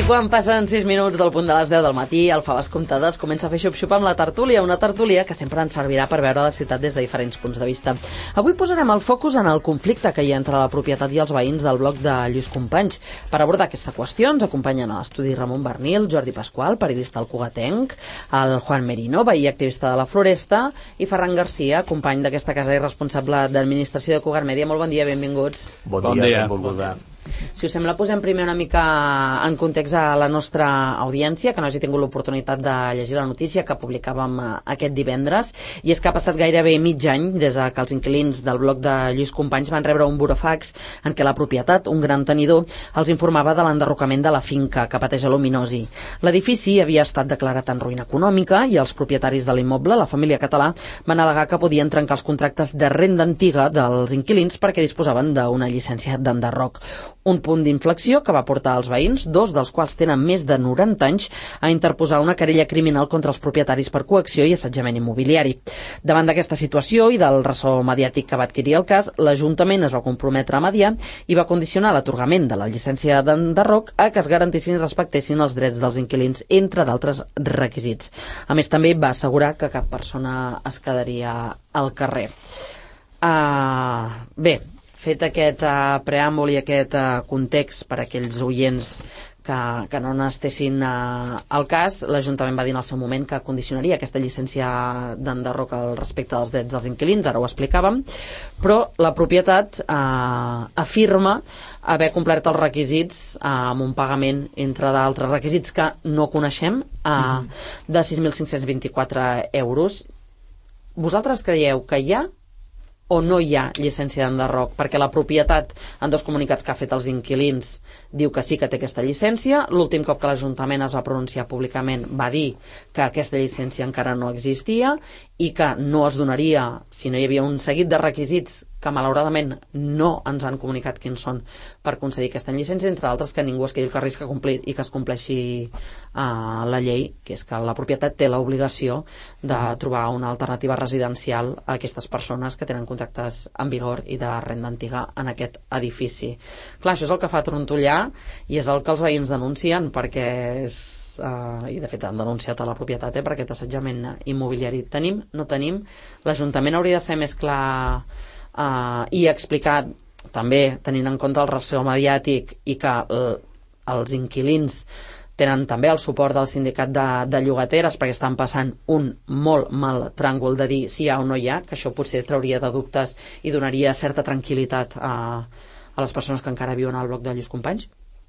quan passen 6 minuts del punt de les 10 del matí, el Faves Comptades comença a fer xup-xup amb la tertúlia, una tertúlia que sempre ens servirà per veure la ciutat des de diferents punts de vista. Avui posarem el focus en el conflicte que hi ha entre la propietat i els veïns del bloc de Lluís Companys. Per abordar aquesta qüestió ens acompanyen a l'estudi Ramon Bernil, Jordi Pasqual, periodista al Cugatenc, el Juan Merino, veí i activista de la Floresta, i Ferran Garcia, company d'aquesta casa i responsable d'administració de Cugat Mèdia. Molt bon dia, benvinguts. Bon dia. Benvolguda. Si us sembla, posem primer una mica en context a la nostra audiència, que no hagi tingut l'oportunitat de llegir la notícia que publicàvem aquest divendres, i és que ha passat gairebé mig any des que els inquilins del bloc de Lluís Companys van rebre un burofax en què la propietat, un gran tenidor, els informava de l'enderrocament de la finca que pateix a l'Ominosi. L'edifici havia estat declarat en ruïna econòmica i els propietaris de l'immoble, la família Català, van al·legar que podien trencar els contractes de renda antiga dels inquilins perquè disposaven d'una llicència d'enderroc. Un punt d'inflexió que va portar els veïns, dos dels quals tenen més de 90 anys, a interposar una querella criminal contra els propietaris per coacció i assetjament immobiliari. Davant d'aquesta situació i del ressò mediàtic que va adquirir el cas, l'Ajuntament es va comprometre a mediar i va condicionar l'atorgament de la llicència d'enderroc a que es garantissin i respectessin els drets dels inquilins, entre d'altres requisits. A més, també va assegurar que cap persona es quedaria al carrer. Bé, fet aquest preàmbul i aquest context per a aquells oients que no n'estessin al cas, l'Ajuntament va dir en el seu moment que condicionaria aquesta llicència d'enderroc al respecte dels drets dels inquilins, ara ho explicàvem, però la propietat afirma haver complert els requisits amb un pagament, entre d'altres requisits que no coneixem, de 6.524 euros. Vosaltres creieu que hi ha o no hi ha llicència d'enderroc? Perquè la propietat, en dos comunicats que ha fet els inquilins, diu que sí que té aquesta llicència. L'últim cop que l'Ajuntament es va pronunciar públicament va dir que aquesta llicència encara no existia i que no es donaria si no hi havia un seguit de requisits que malauradament no ens han comunicat quins són per concedir aquesta llicència, entre altres que ningú es quedi al risc i que es compleixi la llei, que és que la propietat té l'obligació de trobar una alternativa residencial a aquestes persones que tenen contractes en vigor i de renda antiga en aquest edifici. Clar, això és el que fa trontollar i és el que els veïns denuncien, perquè és i de fet han denunciat a la propietat per aquest assetjament immobiliari. Tenim? No tenim? L'Ajuntament hauria de ser més clar i explicar també, tenint en compte el ressò mediàtic i que els inquilins tenen també el suport del sindicat de llogateres perquè estan passant un molt mal tràngol de dir si hi ha o no hi ha, que això potser trauria de dubtes i donaria certa tranquil·litat a les persones que encara viuen al bloc de Lluís Companys.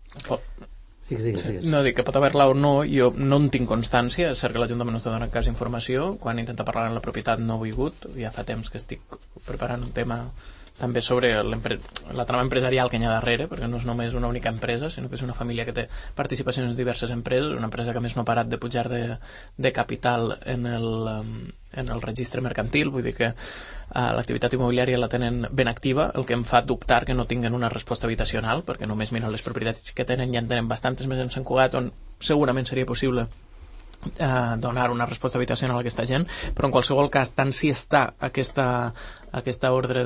No, dic que pot haver-la o no, jo no en tinc constància. És cert que l'Ajuntament no està donant cas d'informació. Quan intenta parlar amb la propietat no ho he volgut. Ja fa temps que estic preparant un tema també sobre la trama empresarial que hi ha darrere, perquè no és només una única empresa, sinó que és una família que té participacions en diverses empreses, una empresa que a més no ha parat de pujar de capital en el registre mercantil, vull dir que l'activitat immobiliària la tenen ben activa, el que em fa dubtar que no tinguin una resposta habitacional, perquè només mirant les propietats que tenen ja en tenen bastantes més en Sant Cugat, on segurament seria possible donar una resposta habitacional a aquesta gent, però en qualsevol cas, tant si està aquesta ordre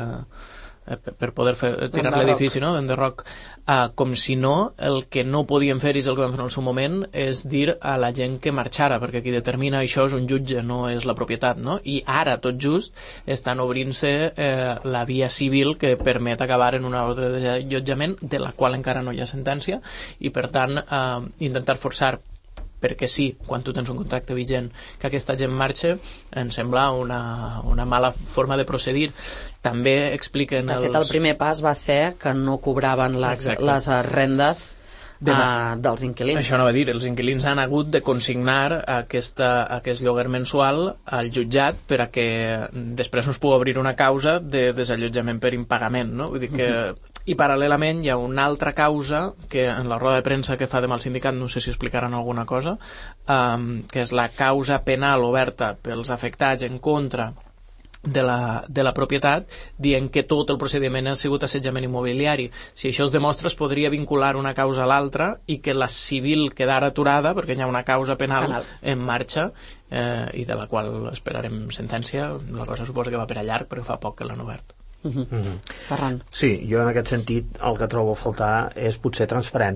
per poder tirar l'edifici, no? d'enderroc, com si no, el que no podien fer, i és el que vam fer en el seu moment, és dir a la gent que marxara, perquè qui determina això és un jutge, no és la propietat, no? I ara, tot just, estan obrint-se la via civil que permet acabar en una ordre d'allotjament de la qual encara no hi ha sentència, i per tant intentar forçar perquè sí, quan tu tens un contracte vigent, que aquesta gent marxa, em sembla una mala forma de procedir. També expliquen de fet, el primer pas va ser que no cobraven les rendes dels inquilins. Això anava a dir, els inquilins han hagut de consignar aquest lloguer mensual al jutjat per a que després no es pugui obrir una causa de desallotjament per impagament, no? Vull dir que i paral·lelament hi ha una altra causa que en la roda de premsa que fa demà el sindicat, no sé si explicaran alguna cosa, que és la causa penal oberta pels afectats en contra de la propietat, dient que tot el procediment ha sigut assetjament immobiliari. Si això es demostra, es podria vincular una causa a l'altra i que la civil quedara aturada perquè hi ha una causa penal en marxa i de la qual esperarem sentència. La cosa suposa que va per a llarg perquè fa poc que l'han obert. Ferran. Sí, jo en aquest sentit el que trobo a faltar és potser transparència.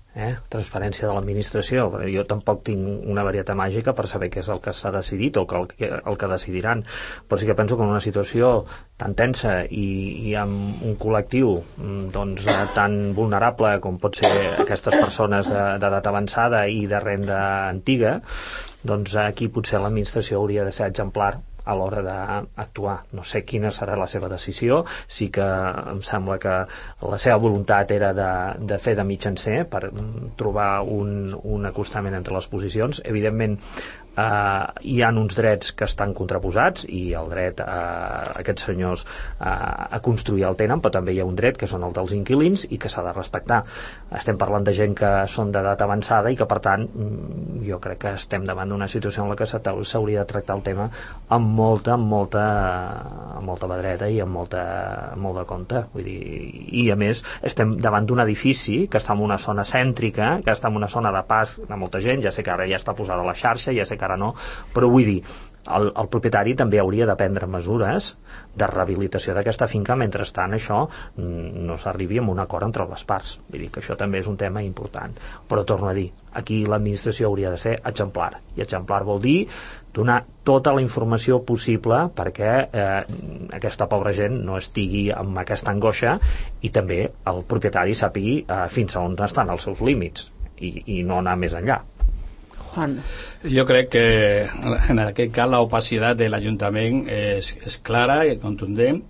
transparència de l'administració. Jo tampoc tinc una varietat màgica per saber què és el que s'ha decidit o el que decidiran, però sí que penso que en una situació tan tensa i amb un col·lectiu tan vulnerable com pot ser aquestes persones d'edat avançada i de renda antiga, doncs aquí potser l'administració hauria de ser exemplar a l'hora d'actuar. No sé quina serà la seva decisió, sí que em sembla que la seva voluntat era de fer de mitjancer per trobar un acostament entre les posicions. Evidentment, hi ha uns drets que estan contraposats i el dret a aquests senyors a construir el tenen, però també hi ha un dret que són el dels inquilins i que s'ha de respectar. Estem parlant de gent que són d'edat avançada i que, per tant, jo crec que estem davant d'una situació en la que s'hauria de tractar el tema amb molta vedreta i amb molt de compte. Vull dir, i a més estem davant d'un edifici que està en una zona cèntrica, que està en una zona de pas de molta gent. Ja sé que ara ja està posada a la xarxa, ja sé que ara no, però vull dir, el propietari també hauria de prendre mesures de rehabilitació d'aquesta finca. Mentrestant això no s'arribi a un acord entre les parts. Vull dir que això també és un tema important, però torno a dir, aquí l'administració hauria de ser exemplar, i exemplar vol dir donar tota la informació possible perquè aquesta pobra gent no estigui amb aquesta angoixa, i també el propietari sàpigui fins a on estan els seus límits i no anar més enllà. Juan. Jo crec que en aquest cas l'opacitat de l'Ajuntament és clara i contundent.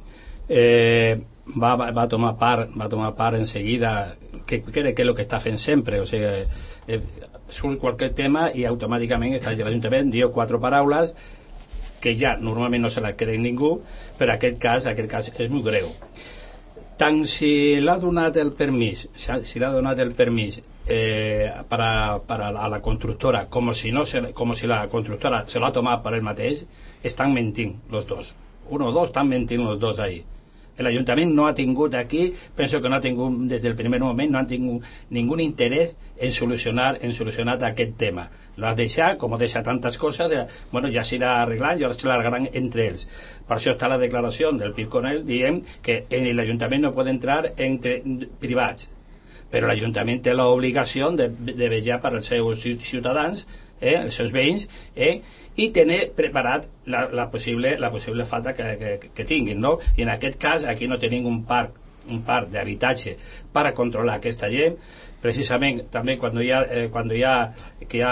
Va tomar part enseguida, que crec que és el que està fent sempre. O sigui, surt qualsevol tema i automàticament l'Ajuntament diu 4 paraules que ja normalment no se la creu ningú, però aquest cas és molt greu. Tant si l'ha donat el permís a la constructora com si la constructora se l'ha tomat per ell mateix, estan mentint los dos. Uno o dos estan mentint los dos ahí. L'Ajuntament no ha tingut aquí, penso que no ha tingut des del primer moment, no ha tingut ningú interès en solucionar aquest tema. Lo ha deixat, com deixa tantes coses, ja s'irà arreglant, ja se l'arreglaran entre ells. Per això està la declaració del Pirconel dient que l'Ajuntament no pot entrar entre privats, però l'Ajuntament té l'obligació de vetllar per als seus ciutadans, els seus veïns, i tenir preparat la possible falta que tinguin, no? I en aquest cas aquí no tenim un parc d'habitatge per controlar aquesta gent. Precisament també quan hi ha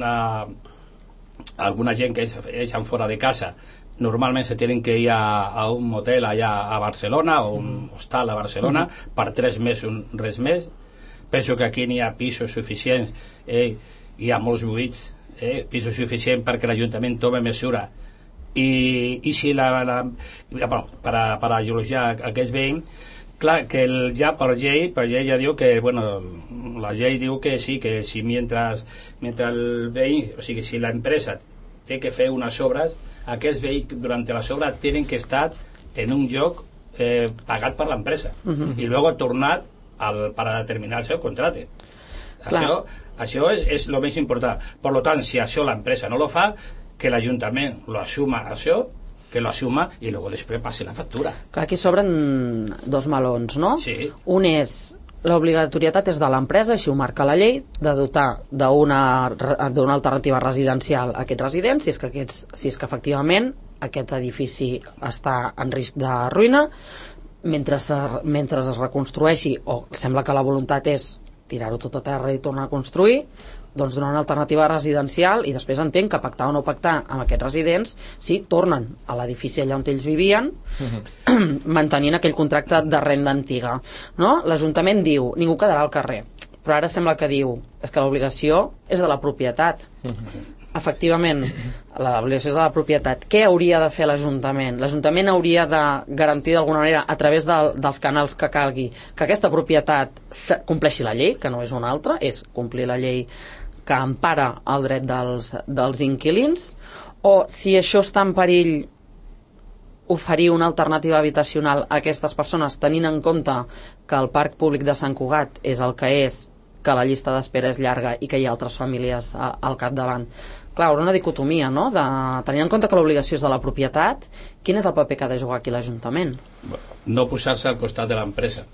alguna gent que és fora de casa, normalment se tenen que ir a un motel allà a Barcelona o un hostal a Barcelona per 3 mesos, res més. Penso que aquí n'hi ha pisos suficients, hi ha molts buits, pisos suficients perquè l'Ajuntament tome mesura. I si per allotjar aquests veïns, clar, que ja per llei ja diu que, la llei diu que sí, que si mentre el veí, o sigui, si l'empresa té que fer unes obres, aquests veïns durant les obres tenen que estar en un lloc pagat per l'empresa i luego tornat per a determinar el seu contracte. Això és el més important. Per tant, si això l'empresa no lo fa, que l'Ajuntament lo assuma això, que lo assuma i luego després passi la factura. Clar, aquí s'obren 2 melons, no? Sí. Un és l'obligatorietat és de l'empresa, així ho marca la llei, de dotar d'una alternativa residencial a aquests residents, si és que efectivament aquest edifici està en risc de ruïna, mentre es reconstrueixi, o sembla que la voluntat és tirar-ho tot a terra i tornar a construir, doncs donar una alternativa residencial, i després entenc que pactar o no pactar amb aquests residents si tornen a l'edifici allà on ells vivien, mantenint aquell contracte de renda antiga, no? L'Ajuntament diu, ningú quedarà al carrer, però ara sembla que diu, és que l'obligació és de la propietat. Efectivament, l'obligació és de la propietat. Què hauria de fer l'Ajuntament? L'Ajuntament hauria de garantir d'alguna manera, a través dels canals que calgui, que aquesta propietat compleixi la llei, que no és una altra, és complir la llei que empara el dret dels inquilins, o si això està en perill, oferir una alternativa habitacional a aquestes persones, tenint en compte que el parc públic de Sant Cugat és el que és, que la llista d'espera és llarga i que hi ha altres famílies al capdavant. Clar, una dicotomia, no? Tenint en compte que l'obligació és de la propietat, quin és el paper que ha de jugar aquí l'Ajuntament? No posar-se al costat de l'empresa,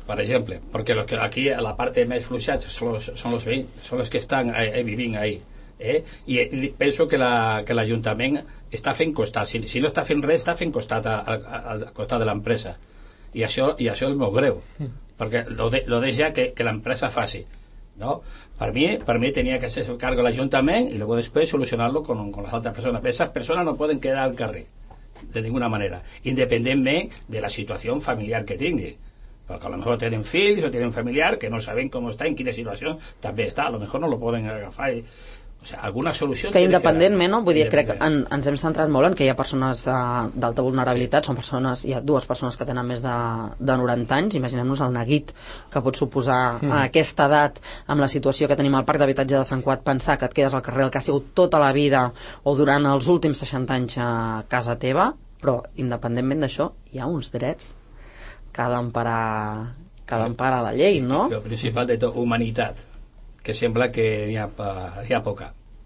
por ejemplo, porque los que aquí a la parte más fluixada son los que están viviendo ahí. I penso que l'Ajuntament està fent costat, si no està fent res, està fent costat al costat de l'empresa, i això és molt greu, perquè lo deixa que l'empresa faci, no? Per mi tenia que ser cargo l'Ajuntament i luego después solucionarlo con las otras personas. Esas personas no pueden quedar al carrer de ninguna manera, independientment de la situació familiar que tingui, perquè a lo mejor tenen fills o tenen familiar que no saben com està, en quina situació també està, a lo mejor no lo poden agafar o sigui, alguna solució... És que independentment, no? Vull dir, crec que ens hem centrat molt en que hi ha persones d'alta vulnerabilitat, hi ha dues persones que tenen més de 90 anys, imaginem-nos el neguit que pot suposar a aquesta edat, amb la situació que tenim al parc d'habitatge de Sant Cugat, pensar que et quedes al carrer el que ha sigut tota la vida o durant els últims 60 anys a casa teva, però independentment d'això hi ha uns drets que ha d'emparar la llei, no? El principal de tot, humanitat, que sembla que hi ha poca.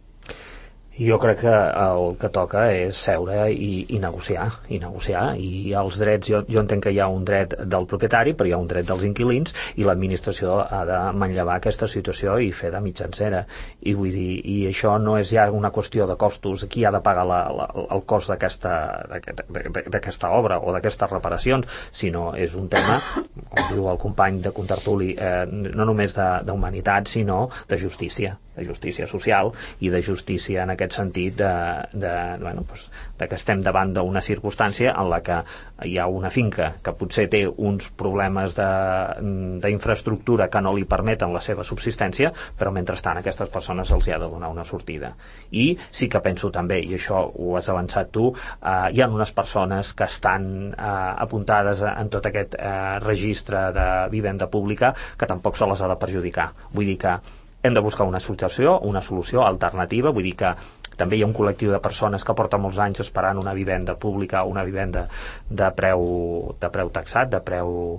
Jo crec que el que toca és seure i negociar, i els drets, jo entenc que hi ha un dret del propietari, però hi ha un dret dels inquilins, i l'administració ha de manllevar aquesta situació i fer de mitjancera, i vull dir, i això no és ja una qüestió de costos, qui ha de pagar el cost d'aquesta obra o d'aquestes reparacions, sinó és un tema, com diu el company de contertuli, no només d'humanitat, sinó de justícia social i de justícia en aquest sentit de que estem davant d'una circumstància en la que hi ha una finca que potser té uns problemes d'infraestructura que no li permeten la seva subsistència, però mentrestant a aquestes persones els hi ha de donar una sortida. I sí que penso també, i això ho has avançat tu, hi ha unes persones que estan apuntades en tot aquest registre de vivenda pública que tampoc se les ha de perjudicar. Vull dir que hem de buscar una solució alternativa, vull dir que també hi ha un col·lectiu de persones que porta molts anys esperant una vivenda pública, una vivenda de preu taxat, de preu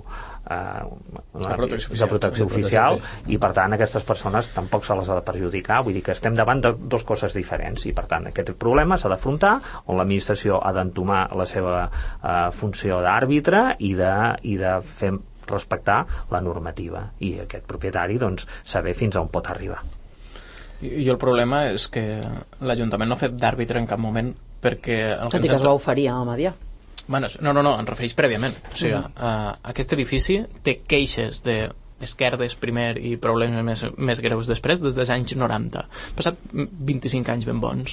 de protecció oficial, i per tant aquestes persones tampoc se les ha de perjudicar. Vull dir que estem davant de dues coses diferents, i per tant aquest problema s'ha d'afrontar, on l'administració ha d'entomar la seva funció d'àrbitre i de fer respectar la normativa, i aquest propietari doncs saber fins a on pot arribar. I el problema és que l'Ajuntament no ha fet d'àrbitre en cap moment, perquè... Tot i que es va oferir a mediar. Bueno, no, em refereix prèviament. O sigui, aquest edifici té queixes d'esquerdes primer i problemes més greus després, des dels anys 90. Passat 25 anys ben bons.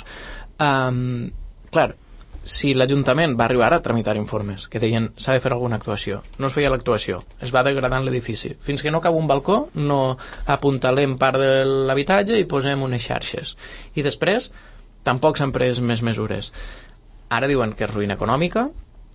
Clar, si l'Ajuntament va arribar a tramitar informes que deien s'ha de fer alguna actuació, no es feia l'actuació, es va degradant l'edifici, fins que no cau un balcó no apuntalem part de l'habitatge i posem unes xarxes, i després tampoc s'han pres més mesures. Ara diuen que és ruïna econòmica,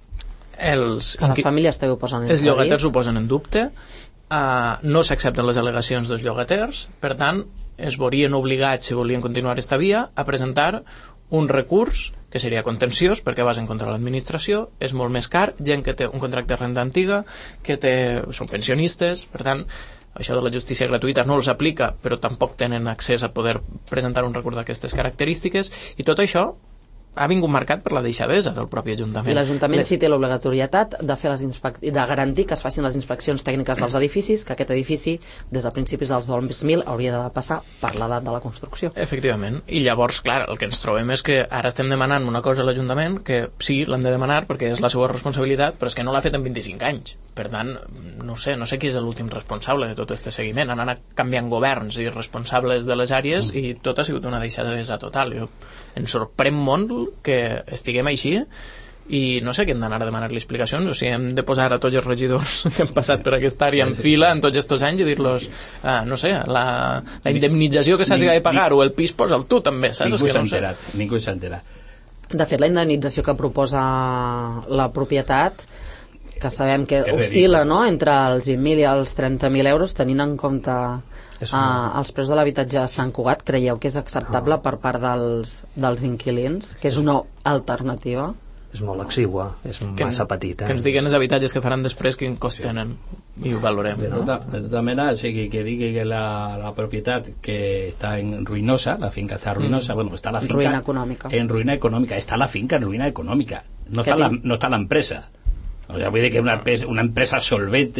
les famílies també ho posen en els llogaters ho posen en dubte, no s'accepten les al·legacions dels llogaters, per tant es veurien obligats, si volien continuar aquesta via, a presentar un recurs que seria contenciós perquè vas en contra de l'administració, és molt més car, gent que té un contracte de renda antiga, són pensionistes, per tant això de la justícia gratuïta no els aplica, però tampoc tenen accés a poder presentar un recurs d'aquestes característiques, i tot això ha vingut marcat per la deixadesa del propi Ajuntament. I l'Ajuntament sí té l'obligatorietat de garantir que es facin les inspeccions tècniques dels edificis, que aquest edifici des de principis dels 2000 hauria de passar per l'edat de la construcció. Efectivament, i llavors, clar, el que ens trobem és que ara estem demanant una cosa a l'Ajuntament que sí, l'han de demanar perquè és la seva responsabilitat, però és que no l'ha fet en 25 anys. Per tant, no sé qui és l'últim responsable de tot aquest seguiment. Han anat canviant governs i responsables de les àrees i tot ha sigut una deixadesa total. Em sorprèn molt que estiguem així, i no sé, que hem d'anar a demanar-li explicacions, o sigui, hem de posar a tots els regidors que han passat per aquesta àrea en fila en tots aquests anys i dir-los, no sé, la indemnització que s'hagi de pagar o el pis posa'l tu també, saps? Ningú s'ha enterat. De fet, la indemnització que proposa la propietat, que sabem que oscil·la, no?, entre els 20.000 i els 30.000 euros, tenint en compte els preus de l'habitatge a Sant Cugat, creieu que és acceptable per part dels inquilins, que és una alternativa? És molt exigua, és massa petita. Que ens diguin els habitatges que faran després quin cost tenen i ho valorem. De tota mena, o sigui, que digui que la propietat que està en ruïnosa, la finca està ruïnosa, bueno, està la finca ruïna econòmica. En ruïna econòmica, està la finca en ruïna econòmica, no està l'empresa. O sea, vull dir que una empresa solvente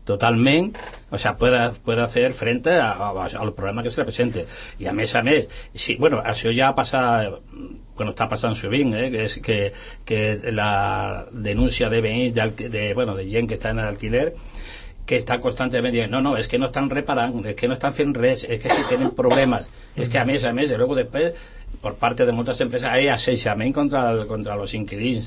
totalment, o sea, pueda hacer frente al problema que se le presente. I a més, sí, bueno, això ja passa, bueno, està passant sovint, que és que la denúncia de veïns de gent que està en alquiler, que està constantment dient, no, és que no estan reparant, és que no estan fent res, és que si tenen problemes, és que a més, y luego después, por parte de moltes empreses, hay assetjament contra los inquilins,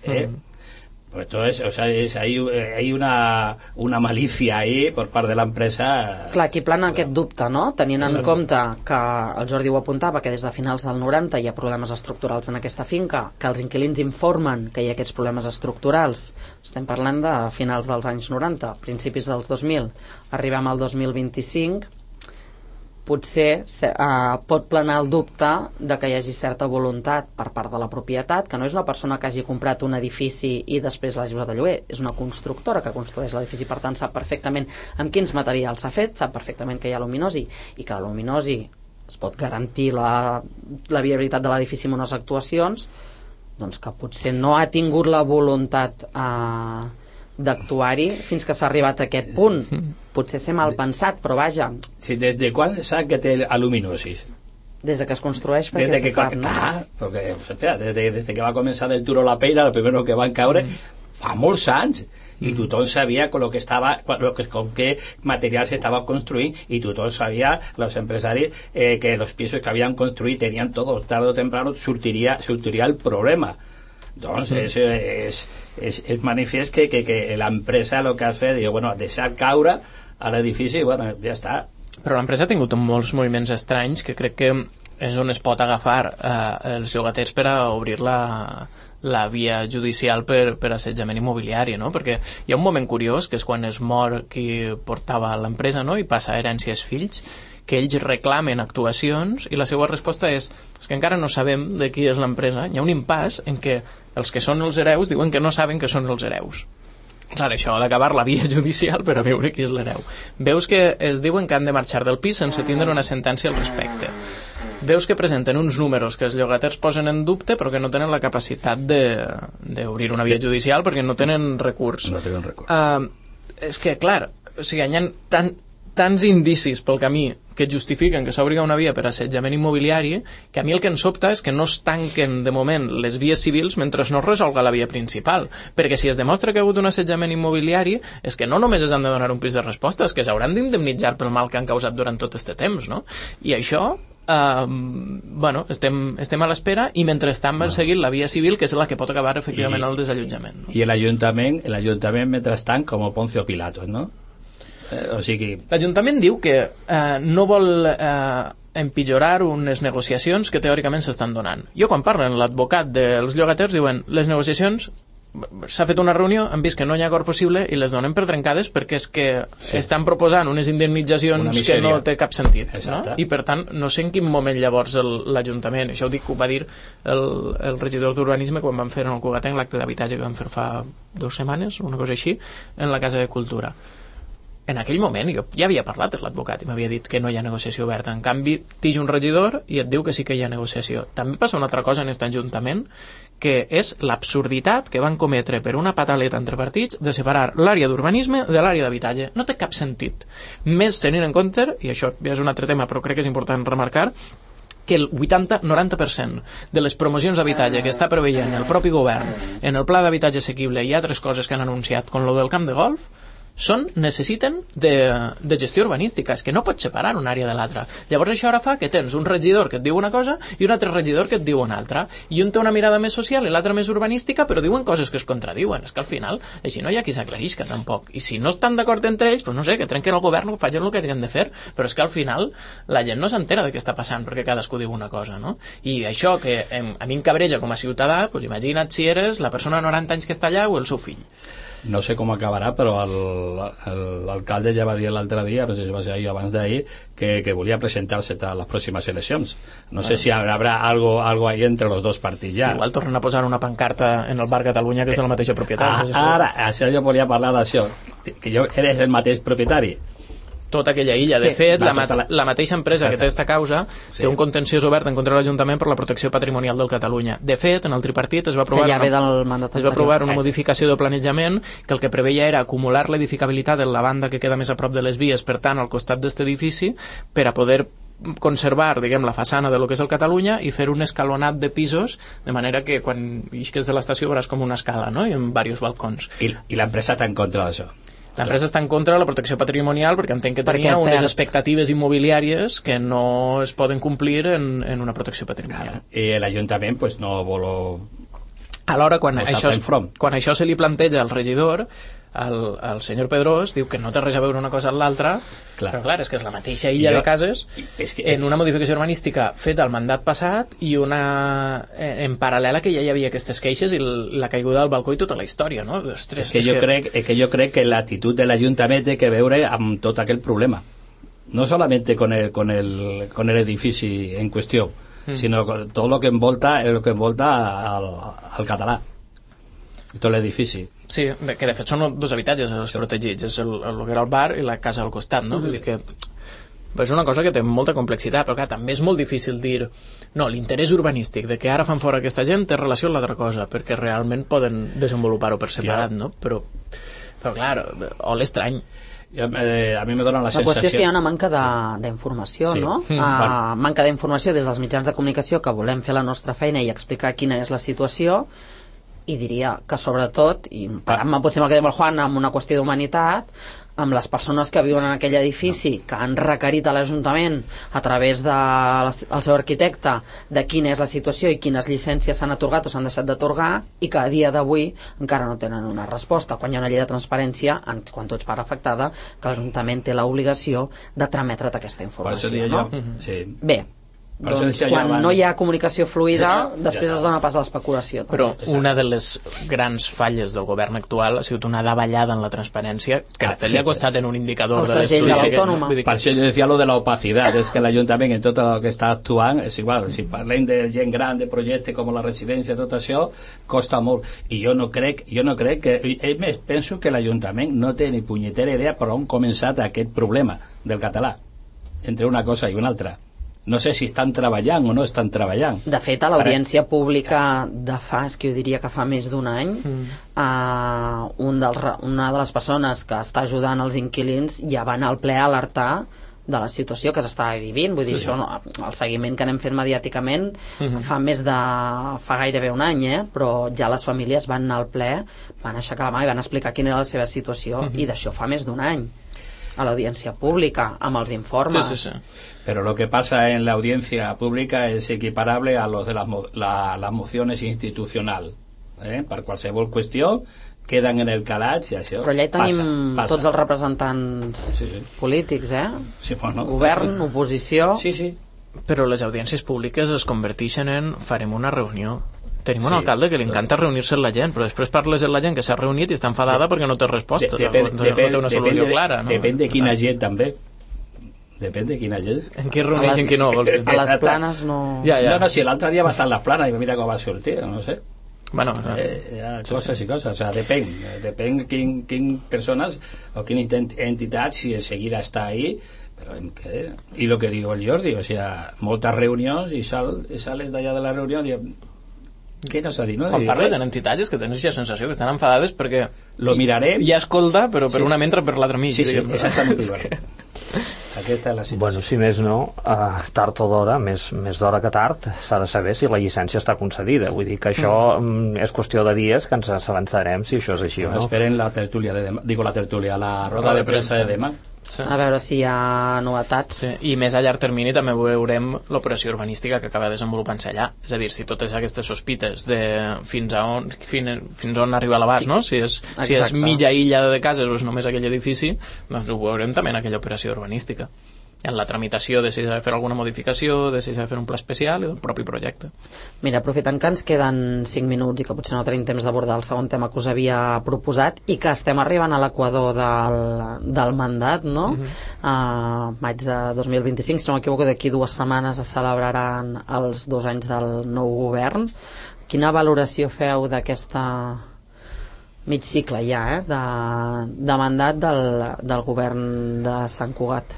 Pues entonces, o sea, hay una malicia ahí por part de l'empresa. Clar, aquí plana aquest dubte, no? Tenint en compte que el Jordi ho apuntava, que des de finals del 90 hi ha problemes estructurals en aquesta finca, que els inquilins informen que hi ha aquests problemes estructurals. Estem parlant de finals dels anys 90, principis dels 2000. Arribem al 2025, potser pot planar el dubte de que hi hagi certa voluntat per part de la propietat, que no és una persona que hagi comprat un edifici i després l'hagi usat a lloguer, és una constructora que construeix l'edifici, per tant sap perfectament amb quins materials s'ha fet, sap perfectament que hi ha luminosi i que la luminosi es pot garantir la viabilitat de l'edifici amb unes actuacions, doncs que potser no ha tingut la voluntat d'actuar-hi fins que s'ha arribat a aquest punt. Potser ser mal pensat, però vaja. Sí, des de quan sap que té aluminosis? Des de que es construeix, perquè se sap, no? Perquè, des que va començar del Turo la Peira, el primer que van caure, fa molts anys, i tothom sabia con qué material se estaba construint, y tothom sabia, los empresaris, que los pisos que habían construït tenían todo, tarde o temprano sortiria el problema. Doncs és manifest que l'empresa el que ha fet, diu, bueno, deixar caure a l'edifici, bueno, ja està. Però l'empresa ha tingut molts moviments estranys que crec que és on es pot agafar els llogaters per a obrir la via judicial per assetjament immobiliari, no? Perquè hi ha un moment curiós, que és quan es mor qui portava l'empresa, no? I passa herència als fills, que ells reclamen actuacions i la seva resposta és que encara no sabem de qui és l'empresa. Hi ha un impàs en què els que són els hereus diuen que no saben que són els hereus. Clar, això ha d'acabar la via judicial per a veure qui és l'hereu. Veus que es diuen que han de marxar del pis sense tindre una sentència al respecte. Veus que presenten uns números que els llogaters posen en dubte però que no tenen la capacitat d'obrir una via judicial perquè no tenen recurs. No tenen recurs. És que, clar, o sigui, hi ha tants indicis pel camí que justifiquen que s'obri una via per assetjament immobiliari, que a mi el que em sobta és que no es tanquen de moment les vies civils mentre no es resolga la via principal, perquè si es demostra que ha hagut un assetjament immobiliari és que no només es han de donar un pis de resposta, és que s'hauran d'indemnitzar pel mal que han causat durant tot aquest temps, no? I això bueno, estem a l'espera i mentrestant van seguint la via civil, que és la que pot acabar efectivament el desallotjament, no? I l'Ajuntament mentrestant com Poncio Pilatos, no? O sigui... L'Ajuntament diu que no vol empitjorar unes negociacions que teòricament s'estan donant. Jo quan parlo amb l'advocat dels llogaters diuen les negociacions, s'ha fet una reunió, han vist que no hi ha acord possible i les donen per trencades perquè és que estan proposant unes indemnitzacions que no té cap sentit, no? I per tant no sé en quin moment llavors l'Ajuntament, això ho dic, ho va dir el regidor d'Urbanisme quan van fer en el Cugatenc l'acte d'habitatge que van fer fa 2 setmanes, una cosa així, en la Casa de Cultura. En aquell moment jo ja havia parlat amb l'advocat i m'havia dit que no hi ha negociació oberta. En canvi, tija un regidor i et diu que sí que hi ha negociació. També passa una altra cosa en aquest Ajuntament, que és l'absurditat que van cometre per una pataleta entre partits de separar l'àrea d'urbanisme de l'àrea d'habitatge. No té cap sentit. Més tenint en compte, i això ja és un altre tema però crec que és important remarcar, que el 80-90% de les promocions d'habitatge que està preveient el propi govern en el pla d'habitatge assequible i altres coses que han anunciat com lo del camp de golf necessiten de gestió urbanística, és que no pots separar una àrea de l'altra. Llavors això ara fa que tens un regidor que et diu una cosa i un altre regidor que et diu una altra, i un té una mirada més social i l'altre més urbanística, però diuen coses que es contradiuen. És que al final així no hi ha qui s'aclarisca tampoc, i si no estan d'acord entre ells, doncs no sé, que trenquen el govern o facin el que hagin de fer, però és que al final la gent no s'entera de què està passant perquè cadascú diu una cosa, no? I això que a mi em cabreja com a ciutadà, doncs imagina't si eres la persona de 90 anys que està allà o el seu fill. No sé com acabarà, però l'alcalde ja va dir l'altre dia, no sé si va ser ahir o abans d'ahir, que volia presentar-se a les pròximes eleccions. No sé si habrà algo ahí entre los dos partits ja. Igual tornen a posar una pancarta en el Bar Catalunya que és de la mateixa propietat. Ara, això jo volia parlar d'això, que jo eres el mateix propietari. tota aquella illa. De fet, la mateixa empresa que té aquesta causa té un contenciós obert en contra de l'Ajuntament per la protecció patrimonial del Catalunya. De fet, en el tripartit es va aprovar una modificació del planejament que el que preveia era acumular l'edificabilitat de la banda que queda més a prop de les vies, per tant, al costat d'aquest edifici, per a poder conservar, diguem, la façana de lo que és el Catalunya i fer un escalonat de pisos, de manera que quan isques de l'estació veuràs com una escala, no?, i amb diversos balcons. I l'empresa està en contra d'això? L'empresa està en contra de la protecció patrimonial perquè entenc que tenia unes expectatives immobiliàries que no es poden complir en una protecció patrimonial. I l'Ajuntament pues, no vol... Alhora, quan això se li planteja al regidor, el senyor Pedrós diu que no té res a veure una cosa amb l'altra, però clar, és que és la mateixa illa de cases en una modificació urbanística feta al mandat passat i una en paral·lel a que ja hi havia aquestes queixes i la caiguda del balcó i tota la història, no? Ostres, jo crec que l'actitud de l'Ajuntament té que veure amb tot aquell problema, no solamente con el edifici en qüestió, sinó con tot el que envolta al català, tot l'edifici. Sí, que de fet són dos habitatges els protegits, és el que era el bar i la casa al costat, no? Vull dir que és una cosa que té molta complexitat, però clar, també és molt difícil dir no, l'interès urbanístic de que ara fan fora aquesta gent té relació amb l'altra cosa, perquè realment poden desenvolupar-ho per separat, no? Però clar, o l'estrany. A mi me dona la sensació... La qüestió és que hi ha una manca d'informació, no? Manca d'informació des dels mitjans de comunicació que volem fer la nostra feina i explicar quina és la situació, i diria que sobretot, i parant-me potser amb el que diu el Juan, amb una qüestió d'humanitat, amb les persones que viuen en aquell edifici que han requerit a l'Ajuntament a través del seu arquitecte de quina és la situació i quines llicències s'han atorgat o s'han deixat d'atorgar, i que a dia d'avui encara no tenen una resposta, quan hi ha una llei de transparència, quan tu ets part afectada, que l'Ajuntament té l'obligació de trametre't aquesta informació, no? Bé, doncs quan no hi ha comunicació fluida després es dona pas a l'especulació. Però una de les grans falles del govern actual ha sigut una davallada en la transparència que de fet li ha costat en un indicador de l'autònoma. Per això jo decía lo de la opacidad, és que l'Ajuntament en tot el que està actuant és igual, si parlem de gent gran, de projectes com la residència, tot això costa molt, i jo no crec que, més, penso que l'Ajuntament no té ni punyetera idea per on començat aquest problema del català entre una cosa i una altra. No sé si estan treballant o no estan treballant. De fet, a l'audiència pública de és que jo diria que fa més d'un any, una de les persones que està ajudant els inquilins ja va anar al ple a alertar de la situació que s'estava vivint. Vull dir, això, el seguiment que anem fent mediàticament fa gairebé un any, però ja les famílies van anar al ple, van aixecar la mà i van explicar quina era la seva situació, i d'això fa més d'un any, a l'audiència pública, amb els informes. Sí. Pero lo que pasa en la audiencia pública es equiparable a los de las mociones institucional. Per qualsevol qüestió queden en el calaix i això però allà hi tenim tots els representants polítics, Sí, bueno. Govern, oposició. Sí. Però les audiències públiques es converteixen en farem una reunió. Tenim un alcalde que li encanta reunir-se amb la gent, però després parles amb la gent que s'ha reunit i està enfadada perquè no té resposta, no té una solució clara, no? Depèn de quina gent també. Depèn de quina gent. En qui reuneix i en qui no, vols dir? A les planes no... No, si l'altre dia va estar a les planes i mira com va sortir, no sé. Bueno, coses i coses, o sea, depèn quin persones o quin entitat si seguirà estar ahí, però i lo que diu el Jordi, o sea, moltes reunions i sales d'allà de la reunió i què no s'ha dit, no? Quan parles d'entitats és que tens aquesta sensació que estan enfadades perquè lo mirarem hi ha escolta, però per una mentre per l'altra mig. Sí, exactament igual. Aquesta és la situació. Bueno, si més no, tard o d'hora, més d'hora que tard, s'ha de saber si la llicència està concedida. Vull dir que això és qüestió de dies que ens avançarem si això és així o no. Esperen la tertúlia de demà, la roda de premsa de demà. Sí. A veure si hi ha novetats. Sí. I més a llarg termini també veurem l'operació urbanística que acaba desenvolupant-se allà, és a dir, si totes aquestes sospites de fins on arriba l'abast, no? Si és mitja illa de cases o és només aquell edifici, doncs ho veurem també en aquella operació urbanística, en la tramitació de si s'ha de fer alguna modificació, de si s'ha de fer un pla especial i del propi projecte. Mira, aprofitant que ens queden 5 minuts i que potser no tenim temps d'abordar el segon tema que us havia proposat i que estem arribant a l'equador del mandat, no? Maig de 2025, si no m'equivoco, d'aquí 2 setmanes es celebraran els 2 anys del nou govern. Quina valoració feu d'aquesta mig cicle ja, de mandat del govern de Sant Cugat.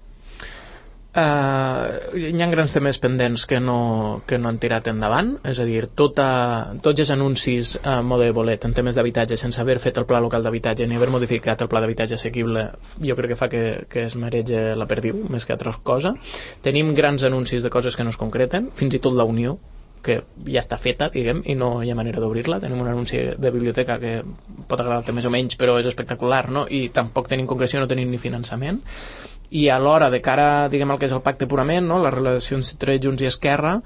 Hi ha grans temes pendents que no han tirat endavant, és a dir, tots els anuncis a mode de bolet en temes d'habitatge sense haver fet el pla local d'habitatge ni haver modificat el pla d'habitatge assequible, jo crec que fa que es mereix la perdiu més que altra cosa. Tenim grans anuncis de coses que no es concreten, fins i tot la Unió, que ja està feta, diguem, i no hi ha manera d'obrir-la. Tenim un anunci de biblioteca que pot agradar-te més o menys, però és espectacular, no? I tampoc tenim concreció, no tenim ni finançament. I alhora, de cara, diguem, al que és el pacte purament, no? Les relacions entre Junts i Esquerra,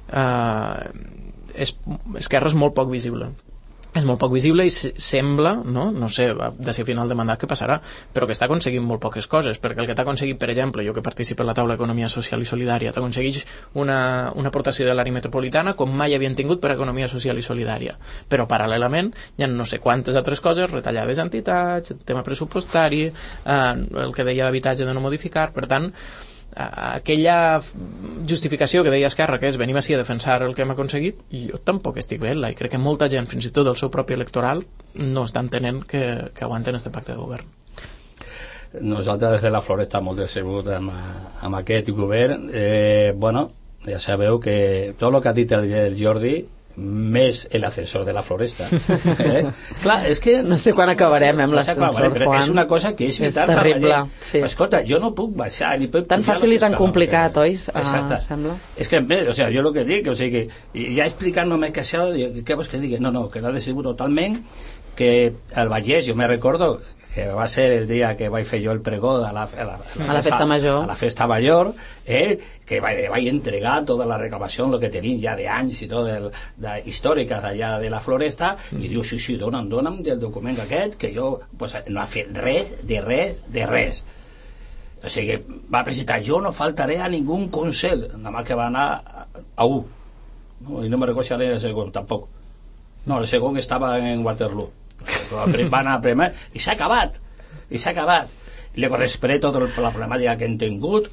Esquerra és molt poc visible. És molt poc visible i sembla, no sé, de ser final de mandat què passarà, però que està aconseguint molt poques coses, perquè el que t'ha aconseguit, per exemple, jo que participo en la taula d'Economia Social i Solidària, t'aconsegueix una aportació de l'àrea metropolitana com mai havien tingut per a Economia Social i Solidària, però paral·lelament hi ha no sé quantes altres coses, retallades d'entitats, el tema pressupostari, el que deia d'habitatge de no modificar, per tant, aquella justificació que deia Esquerra, que és venim així a defensar el que hem aconseguit, i jo tampoc estic bé, i crec que molta gent, fins i tot del seu propi electoral, no està entenent que aguanten este pacte de govern. Nosaltres des de la Floresta molt decebuts amb aquest govern. Bueno, ja sabeu que tot el que ha dit el Jordi, més l'ascensor de la Floresta. Clar, és que no sé quan acabarem amb l'ascensor, Juan. És una cosa que és terrible, sí. Escolta, jo no puc baixar ni puc tan fàcil i tan complicat, oi? Sembla. És que, o sea, jo el que dic, o sigui, que ja explicant només que això, què vols que digui? No, que l'ha decebut totalment, que el Vallès, jo me recordo que va ser el dia que vaig fer jo el pregó a la festa major, que vaig entregar tota la reclamació, el que tenim ja d'anys i tot històriques d'allà de la Floresta, i diu, sí, dona'm del document aquest, que jo pues, no ha fet res. O sigui que va presentar, jo no faltaré a ningú consell, nada más que va anar a un, no? I no me recordo si era el segon tampoc, no, el segon estava en Waterloo, van a primer i s'ha acabat. I luego després tota la problemàtica que hem tingut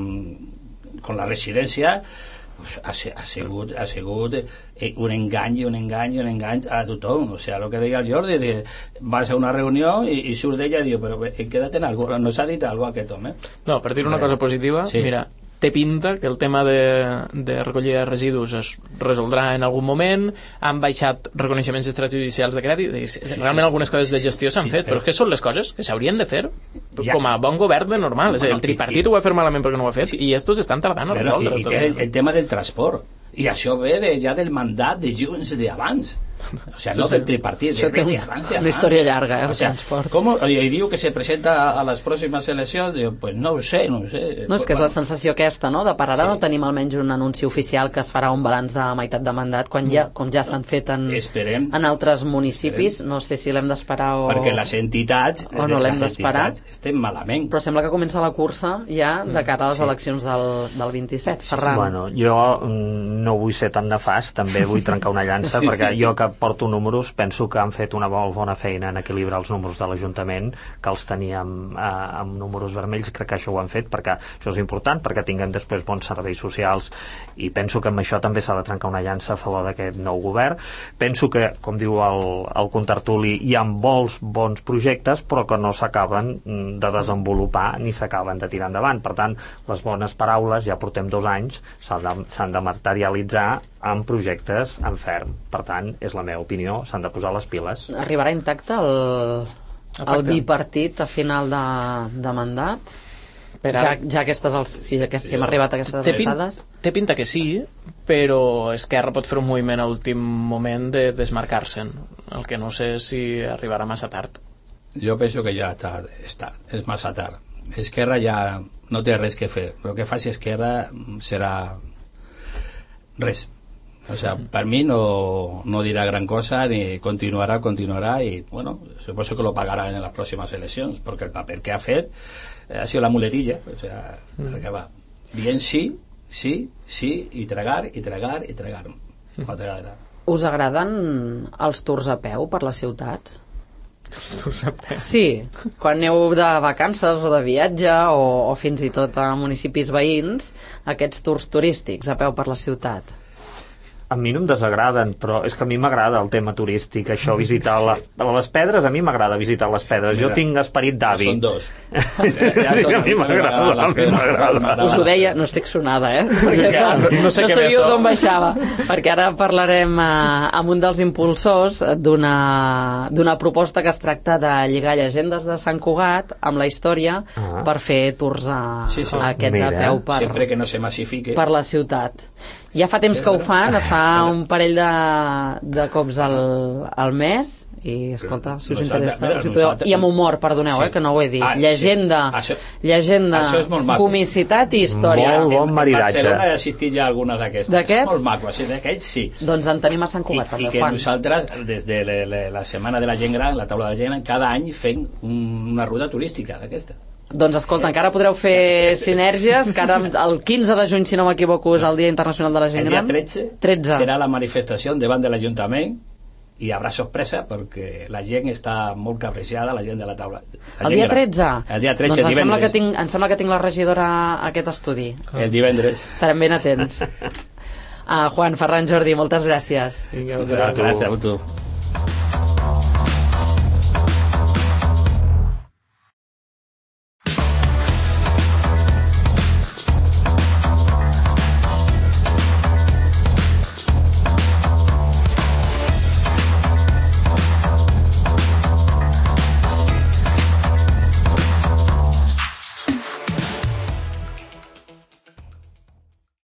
con la residència, pues, ha sigut un engany a tothom. O sea, lo que deia el Jordi, vas a una reunió i surt d'ella i diu, però queda't en algo, no s'ha dit algo aquest home? No, per dir una cosa positiva, sí. Mira, té pinta que el tema de recollida de residus es resoldrà en algun moment, han baixat reconeixements extrajudicials de crèdit, realment algunes coses de gestió s'han fet, però és que són les coses que s'haurien de fer com a bon govern de normal, és a dir, el tripartit ho va fer malament perquè no ho ha fet, i estos estan tardant a resoldre. I el tema del transport, i això ve ja del mandat de Junts d'abans, o sea, no del tripartit, de una història llarga, el transport. I diu que se presenta a les pròximes eleccions, diu, pues no ho sé. No, és que és la sensació aquesta, no? De per ara no tenim almenys un anunci oficial que es farà un balanç de meitat de mandat, com ja s'han fet en altres municipis. No sé si l'hem d'esperar o... Perquè les entitats o no l'hem d'esperar, estem malament. però sembla que comença la cursa ja de cara a les eleccions del 27. Ferran. Bueno, jo no vull ser tan nefast, també vull trencar una llança, perquè jo que porto números, penso que han fet una molt bona feina en equilibrar els números de l'Ajuntament, que els teníem amb números vermells. Crec que això ho han fet perquè això és important, perquè tinguem després bons serveis socials, i penso que amb això també s'ha de trencar una llança a favor d'aquest nou govern. Penso que, com diu el contertuli, hi ha molts bons projectes, però que no s'acaben de desenvolupar ni s'acaben de tirar endavant. Per tant, les bones paraules, ja portem 2 anys, s'han de materialitzar amb projectes en ferm. Per tant, és la meva opinió, s'han de posar les piles. Arribarà intacte el bipartit a final de mandat? Ja si hem arribat a aquestes alçades? Té pinta que sí, però Esquerra pot fer un moviment a últim moment de desmarcar-se'n. El que no sé si arribarà massa tard. Jo penso que ja és massa tard. Esquerra ja no té res que fer. El que faci Esquerra serà res. O sea, per mi no dirà gran cosa, ni continuarà, i, bueno, suposo que lo pagarà en les pròximes eleccions, perquè el paper que ha fet ha sido la muletilla, o sea, que va dient sí, i tragar. Us agraden els tours a peu per les ciutats? Els tours a peu? Sí, quan aneu de vacances o de viatge o fins i tot a municipis veïns, aquests tours turístics a peu per la ciutat. A mi no em desagraden, però és que a mi m'agrada el tema turístic, això, visitar les pedres, a mi m'agrada visitar les pedres. Jo tinc esperit d'avi. Són dos. A mi m'agrada. Us ho deia, no estic sonada, perquè no sé què sabíeu més d'on baixava, perquè ara parlarem amb un dels impulsors d'una proposta que es tracta de lligar llegendes de Sant Cugat amb la història per fer tours aquests a peu sempre que no se massifique per la ciutat. Ja fa temps que ho fan, es fa un parell de cops al mes i escolta, si us interessa i amb humor, perdoneu, que no ho he dit, llegenda, comicitat i història. Molt bon maridatge. En Barcelona he assistit ja a algunes d'aquestes, és molt maco, d'aquells sí. Doncs en tenim a Sant Cugat també, i que nosaltres des de la setmana de la gent gran, la taula de la gent gran, cada any fem una ruta turística d'aquesta. Doncs escolta, encara podreu fer sinergies, que ara el 15 de juny, si no m'equivoco, és el Dia Internacional de la Gent Gran. El dia 13 serà la manifestació davant de l'Ajuntament i hi haurà sorpresa perquè la gent està molt cabrejada, la gent de la taula. El dia 13? El dia 13, doncs divendres. Em sembla que tinc la regidora a aquest estudi. El divendres. Estarem ben atents. Juan, Ferran, Jordi, moltes gràcies. Gràcies a tu.